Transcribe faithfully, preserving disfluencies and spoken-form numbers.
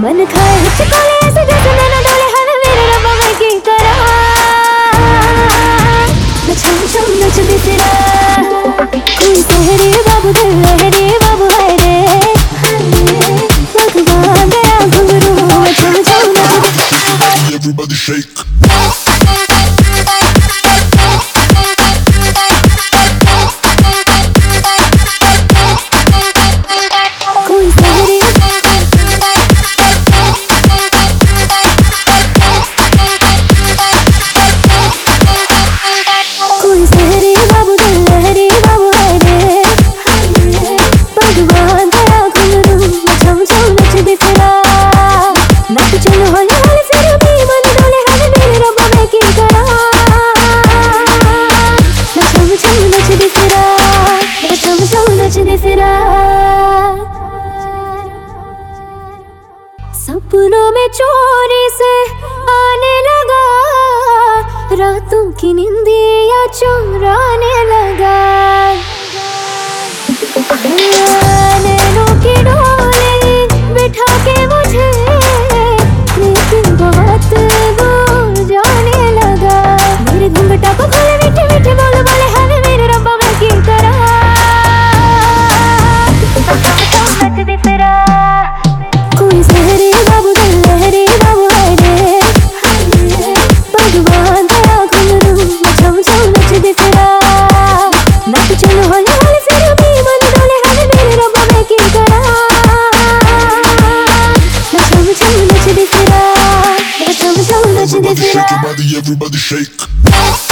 मन खाए चिकोले ऐसे जैसे नैना डोले हर मेरे रब्बा मैं की करा मैं छम छम नचती फिरा कोई सहरे बाबू दिल लहरे बाबू है रे भगवान दया घुंघरू मैं छम छम नचती Everybody shake. सपनों में चोरी से आने लगा रातों की नींदियां चुराने लगा नैनों की डोली बिठा के मुझे लेकिन बहुत दूर जाने लगा मेरे घूंघटा को खोले मीठे मीठे बोल बोले हमें मेरे रब्बा मैं की करा नचती फिरा कोई सहरे बाबू दिल लहरे बाबू है रे भगवान दया घुंघरू मैं छम छम नचती फिरा नच चलो हौले हौले फिर भी मन डोले हमें मेरे रब्बा मैं की करा मैं छम छम नचती फिरा मैं छम छम नचती फिरा Everybody shake your body, everybody shake.